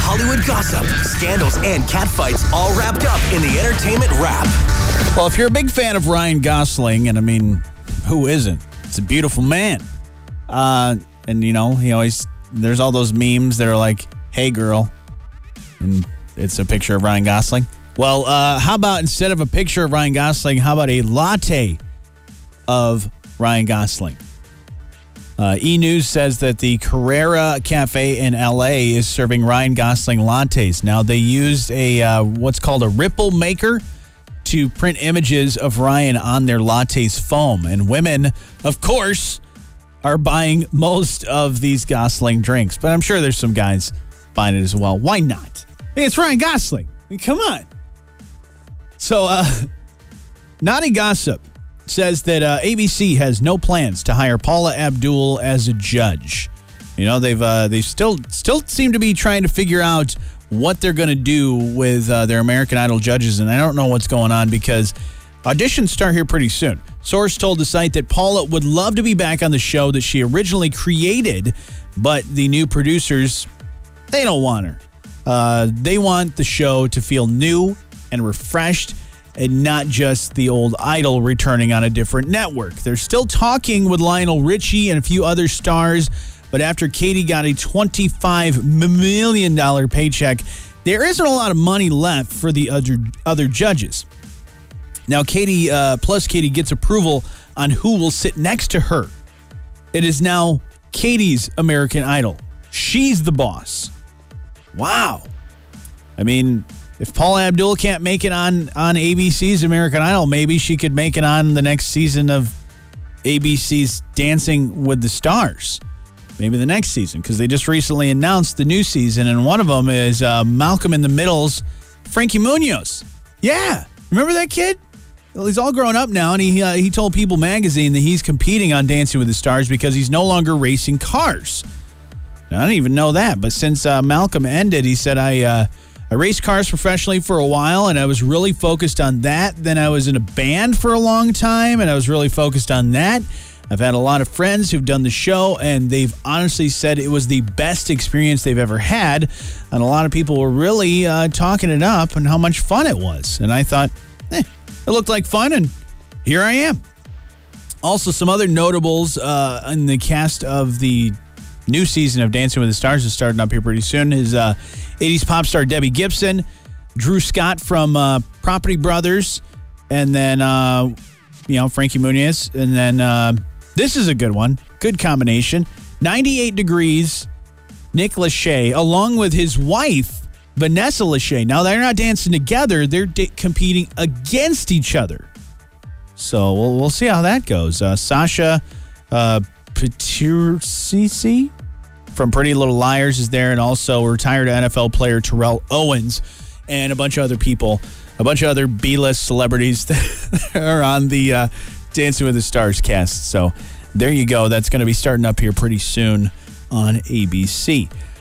Hollywood gossip, scandals, and catfights all wrapped up in the Entertainment Wrap. Well, if you're a big fan of Ryan Gosling, and I mean, who isn't? It's a beautiful man. And, you know, there's all those memes that are like, hey, girl. And it's a picture of Ryan Gosling. Well, how about instead of a picture of Ryan Gosling, how about a latte of Ryan Gosling? E! News says that the Carrera Cafe in L.A. is serving Ryan Gosling lattes. Now, they used a what's called a ripple maker to print images of Ryan on their latte's foam. And women, of course, are buying most of these Gosling drinks. But I'm sure there's some guys buying it as well. Why not? Hey, it's Ryan Gosling. I mean, come on. So, Naughty Gossip says that ABC has no plans to hire Paula Abdul as a judge. You know, they still seem to be trying to figure out what they're going to do with their American Idol judges, and I don't know what's going on because auditions start here pretty soon. Source told the site that Paula would love to be back on the show that she originally created, but the new producers, they don't want her. They want the show to feel new and refreshed, and not just the old Idol returning on a different network. They're still talking with Lionel Richie and a few other stars, but after Katie got a $25 million paycheck, there isn't a lot of money left for the other judges. Now, Katie gets approval on who will sit next to her. It is now Katie's American Idol. She's the boss. Wow. I mean, if Paula Abdul can't make it on ABC's American Idol, maybe she could make it on the next season of ABC's Dancing with the Stars. Maybe the next season, because they just recently announced the new season, and one of them is Malcolm in the Middle's Frankie Munoz. Yeah. Remember that kid? Well, he's all grown up now, and he told People magazine that he's competing on Dancing with the Stars because he's no longer racing cars. Now, I didn't even know that, but since Malcolm ended, he said, I raced cars professionally for a while, and I was really focused on that. Then I was in a band for a long time, and I was really focused on that. I've had a lot of friends who've done the show, and they've honestly said it was the best experience they've ever had. And a lot of people were really talking it up and how much fun it was. And I thought, it looked like fun, and here I am. Also, some other notables in the cast of the new season of Dancing with the Stars is starting up here pretty soon. Is 80s pop star Debbie Gibson, Drew Scott from Property Brothers, and then, Frankie Muniz. And then this is a good one. Good combination. 98 Degrees, Nick Lachey, along with his wife, Vanessa Lachey. Now, they're not dancing together. They're competing against each other. So we'll see how that goes. Sasha Petirci from Pretty Little Liars is there, and also retired NFL player Terrell Owens, and a bunch of other people, a bunch of other B-list celebrities that are on the Dancing with the Stars cast. So there you go. That's going to be starting up here pretty soon on ABC.